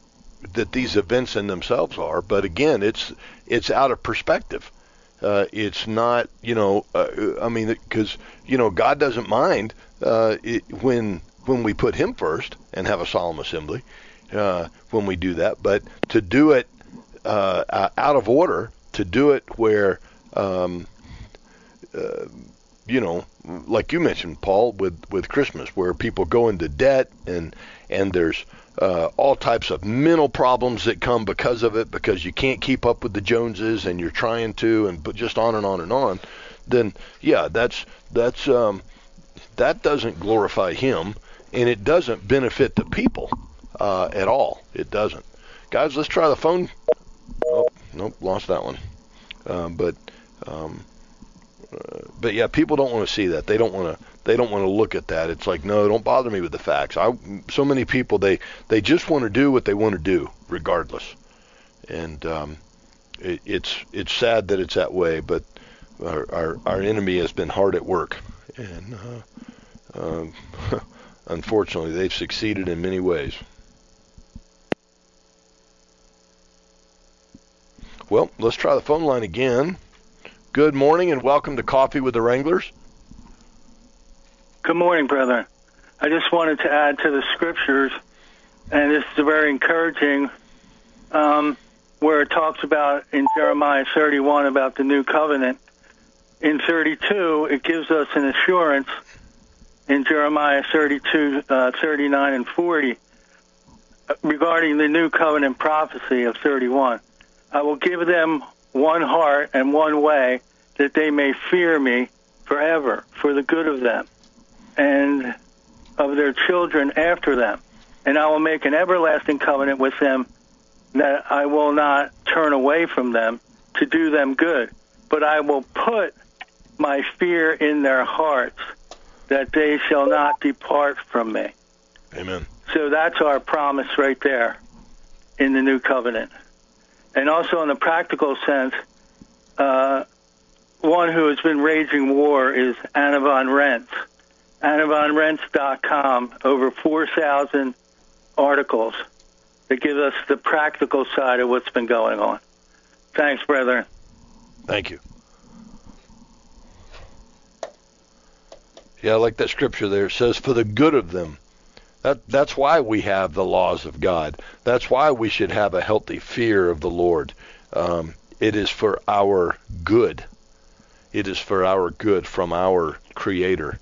that these events in themselves are. But again, it's it's out of perspective. Uh, it's not, you know, uh, I mean, because, you know, God doesn't mind uh, it, when when we put him first and have a solemn assembly, uh, when we do that. But to do it uh, out of order, to do it where, um, uh, you know, like you mentioned, Paul, with, with Christmas, where people go into debt and and there's uh, all types of mental problems that come because of it, because you can't keep up with the Joneses and you're trying to, and but just on and on and on. Then yeah, that's that's um, that doesn't glorify him, and it doesn't benefit the people uh, at all. It doesn't. Guys, let's try the phone. Oh, nope, lost that one. Uh, but. Um, Uh, but yeah, people don't want to see that. They don't want to. They don't want to look at that. It's like, no, don't bother me with the facts. I, so many people, they they just want to do what they want to do, regardless. And um, it, it's it's sad that it's that way. But our our, our enemy has been hard at work, and uh, um, unfortunately, they've succeeded in many ways. Well, let's try the phone line again. Good morning and welcome to Coffee with the Wranglers. Good morning, brother. I just wanted to add to the scriptures, and this is very encouraging, um, where it talks about in Jeremiah thirty-one about the new covenant. In thirty-two, it gives us an assurance in Jeremiah thirty-two, uh, thirty-nine, and forty regarding the new covenant prophecy of thirty-one. I will give them one heart and one way, that they may fear me forever, for the good of them and of their children after them. And I will make an everlasting covenant with them, that I will not turn away from them to do them good, but I will put my fear in their hearts, that they shall not depart from me. Amen. So that's our promise right there in the new covenant. And also in the practical sense, uh, one who has been raging war is Anna Von Rentz. Anna Von Rentz dot com, over four thousand articles that give us the practical side of what's been going on. Thanks, brother. Thank you. Yeah, I like that scripture there. It says, for the good of them. That, that's why we have the laws of God. That's why we should have a healthy fear of the Lord. Um, it is for our good. It is for our good from our Creator.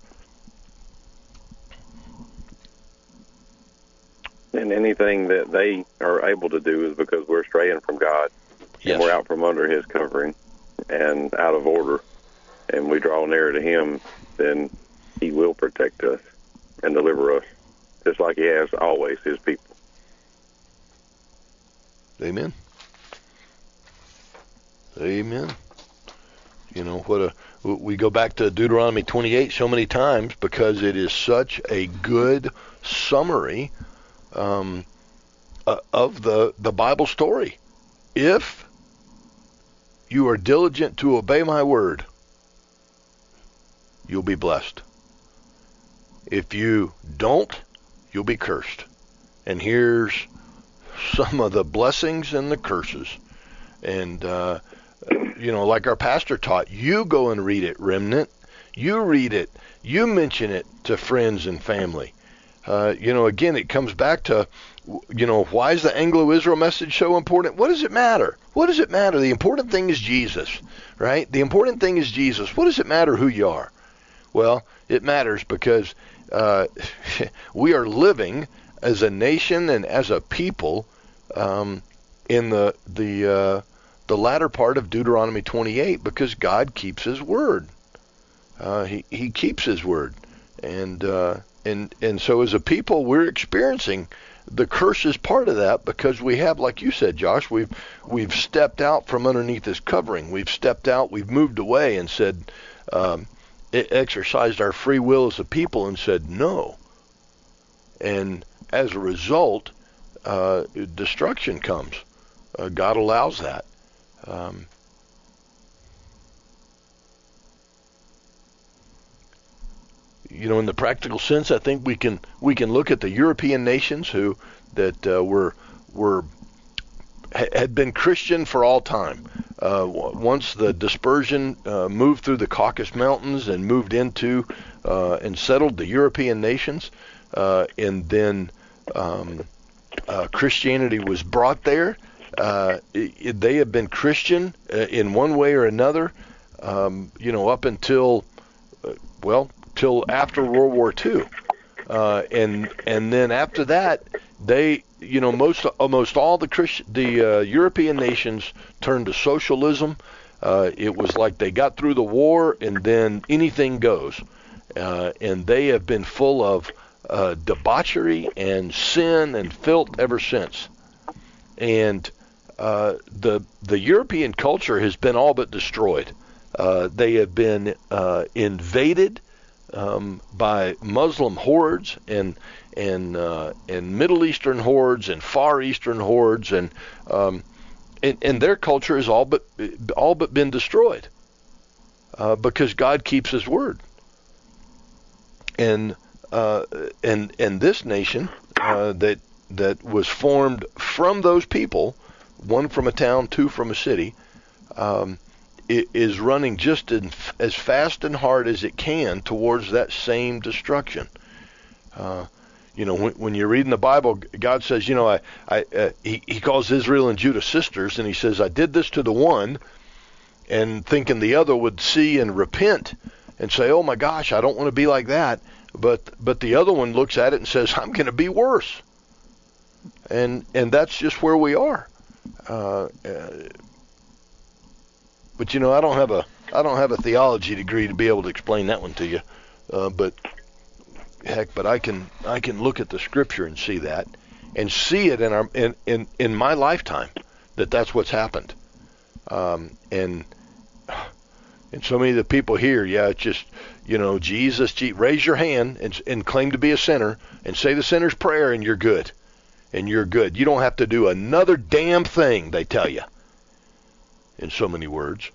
And anything that they are able to do is because we're straying from God. Yes. And we're out from under his covering and out of order. And we draw nearer to him, then he will protect us and deliver us, just like he has always his people. Amen. Amen. You know, what a we go back to Deuteronomy twenty-eight so many times because it is such a good summary um, uh, of the, the Bible story. If you are diligent to obey my word, you'll be blessed. If you don't, you'll be cursed. And here's some of the blessings and the curses. And, uh, you know, like our pastor taught, you go and read it, remnant. You read it. You mention it to friends and family. Uh, you know, again, it comes back to, you know, why is the Anglo-Israel message so important? What does it matter? What does it matter? The important thing is Jesus, right? The important thing is Jesus. What does it matter who you are? Well, it matters because uh, we are living as a nation and as a people um, in the the uh, the latter part of Deuteronomy twenty-eight, because God keeps His word. Uh, he He keeps His word, and uh, and and so as a people, we're experiencing the curse is part of that because we have, like you said, Josh, we've we've stepped out from underneath His covering. We've stepped out. We've moved away and said. Um, It exercised our free will as a people and said no. And as a result, uh, destruction comes. Uh, God allows that. Um, you know, in the practical sense, I think we can we can look at the European nations who that uh, were were had been Christian for all time. Uh, once the dispersion uh, moved through the Caucasus Mountains and moved into uh, and settled the European nations, uh, and then um, uh, Christianity was brought there, uh, it, they have been Christian uh, in one way or another, um, you know, up until, uh, well, till after World War Two. Uh, and and then after that, they, you know, most almost all the Christ, the uh, European nations turned to socialism. Uh, it was like they got through the war, and then anything goes. Uh, and they have been full of uh, debauchery and sin and filth ever since. And uh, the the European culture has been all but destroyed. Uh, they have been uh, invaded Um, by Muslim hordes and and uh, and Middle Eastern hordes and Far Eastern hordes, and um, and, and their culture has all but all but been destroyed uh, because God keeps His word. And uh, and and this nation uh, that that was formed from those people, one from a town, two from a city. Um, is running just in, as fast and hard as it can towards that same destruction. Uh, you know, when, when you're reading the Bible, God says, you know, I, I, uh, he, he calls Israel and Judah sisters, and He says, I did this to the one, and thinking the other would see and repent and say, oh my gosh, I don't want to be like that. But but the other one looks at it and says, I'm going to be worse. And and that's just where we are. Uh, uh, But you know, I don't have a I don't have a theology degree to be able to explain that one to you. Uh, but heck, but I can I can look at the Scripture and see that, and see it in our in in, in my lifetime that that's what's happened. Um, and and so many of the people here, yeah, it's just, you know, Jesus, G- raise your hand and and claim to be a sinner and say the sinner's prayer, and you're good, and you're good. You don't have to do another damn thing, they tell you. In so many words.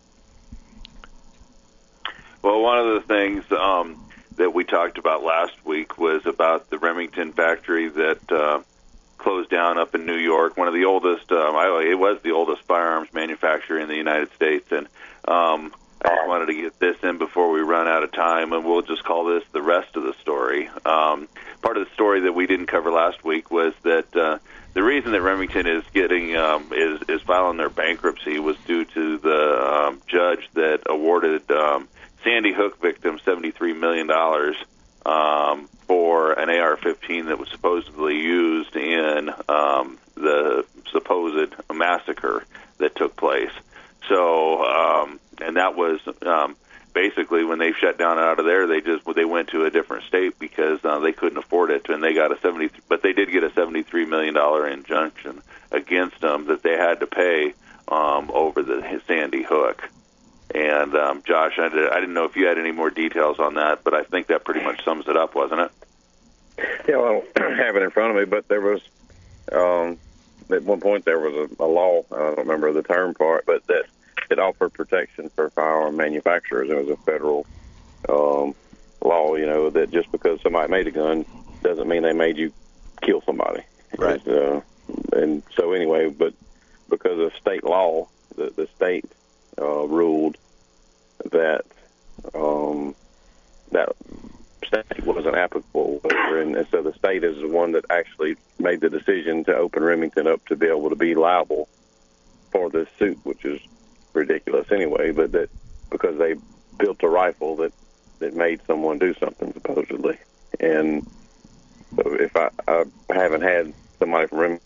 Well, one of the things um, that we talked about last week was about the Remington factory that uh, closed down up in New York. One of the oldest, um, I, it was the oldest firearms manufacturer in the United States. And um, I just wanted to get this in before we run out of time, and we'll just call this the rest of the story. Um, part of the story that we didn't cover last week was that uh, the reason that Remington is getting um, is is filing their bankruptcy was due to the um, judge that awarded um, Sandy Hook victims seventy-three million dollars um, for an A R fifteen that was supposedly used in um, the supposed massacre that took place. So, um, and that was um, basically when they shut down out of there, they just they went to a different state because uh, they couldn't afford it, and they got a seventy. But they did get a seventy-three million dollar injunction against them that they had to pay um, over the Sandy Hook. And um, Josh, I, did, I didn't know if you had any more details on that, but I think that pretty much sums it up, wasn't it? Yeah, well, I don't have it in front of me, but there was um, at one point there was a, a law. I don't remember the term for it, but that it offered protection for firearm manufacturers. It was a federal um, law, you know, that just because somebody made a gun doesn't mean they made you kill somebody. Right. Uh, and so anyway, but because of state law, the, the state uh, ruled that um, that statute wasn't applicable, and, and so the state is the one that actually made the decision to open Remington up to be able to be liable for this suit, which is ridiculous anyway, but that because they built a rifle that, that made someone do something, supposedly. And so if I, I haven't had somebody from Remington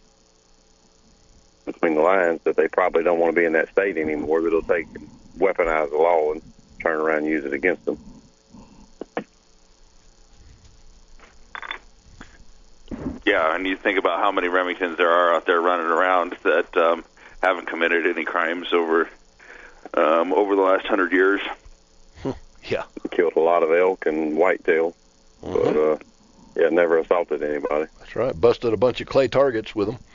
between the lines that they probably don't want to be in that state anymore, that'll take and weaponize the law and turn around and use it against them. Yeah, and you think about how many Remingtons there are out there running around that um, haven't committed any crimes over um, over the last hundred years. Yeah, killed a lot of elk and whitetail, mm-hmm. but uh, yeah, never assaulted anybody. That's right. Busted a bunch of clay targets with them.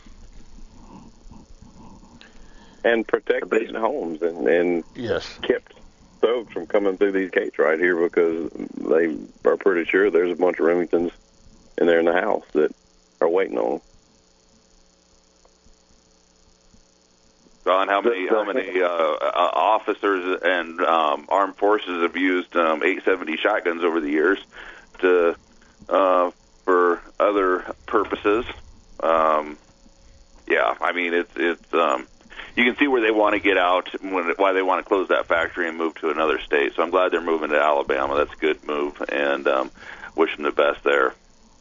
And protected homes and, and yes. kept thugs from coming through these gates right here because they are pretty sure there's a bunch of Remingtons in there in the house that are waiting on them. on how many how many uh, uh, officers and um, armed forces have used um, eight seventy shotguns over the years to uh, for other purposes. Um, yeah, I mean it's it's um, you can see where they want to get out, when, why they want to close that factory and move to another state. So I'm glad they're moving to Alabama. That's a good move, and um, wish them the best there.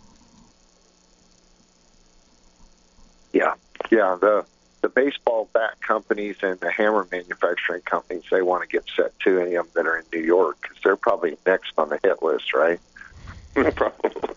Yeah, yeah. The the baseball bat companies and the hammer manufacturing companies, they want to get set too. Any of them that are in New York, because they're probably next on the hit list, right? Probably.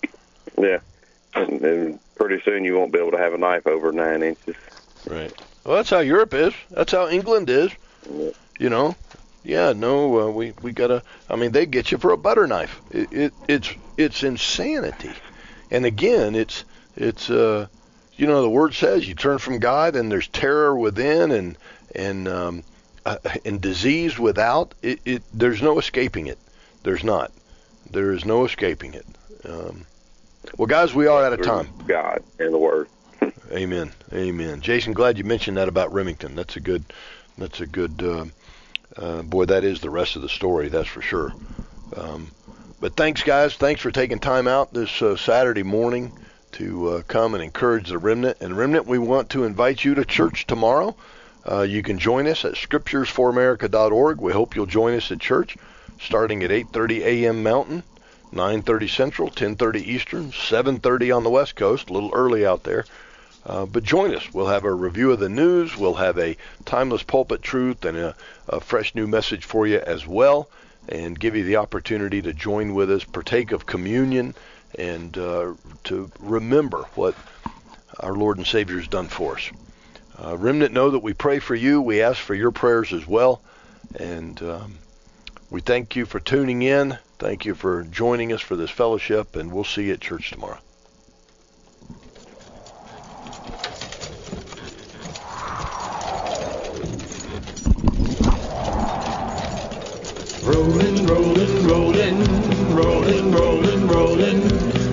Yeah, and, and pretty soon you won't be able to have a knife over nine inches. Right. Well, that's how Europe is. That's how England is. Yeah. You know. Yeah. No. Uh, we we gotta. I mean, they get you for a butter knife. It, it it's it's insanity. And again, it's it's. Uh, You know, the word says you turn from God and there's terror within and and um, uh, and disease without. It, it there's no escaping it. There's not. There is no escaping it. Um, well, guys, we are out of time. God and the Word. Amen. Amen. Jason, glad you mentioned that about Remington. That's a good. That's a good. Uh, uh, boy, that is the rest of the story. That's for sure. Um, but thanks, guys. Thanks for taking time out this uh, Saturday morning to uh, come and encourage the Remnant. And Remnant, we want to invite you to church tomorrow. Uh, you can join us at scriptures for america dot org. We hope you'll join us at church starting at eight thirty a.m. Mountain, nine thirty Central, ten thirty Eastern, seven thirty on the West Coast, a little early out there. Uh, but join us. We'll have a review of the news. We'll have a timeless pulpit truth and a, a fresh new message for you as well, and give you the opportunity to join with us, partake of communion, and uh, to remember what our Lord and Savior has done for us. Uh, Remnant, know that we pray for you. We ask for your prayers as well. And um, we thank you for tuning in. Thank you for joining us for this fellowship, and we'll see you at church tomorrow. Rolling, rolling, rolling, rolling, rolling, rolling.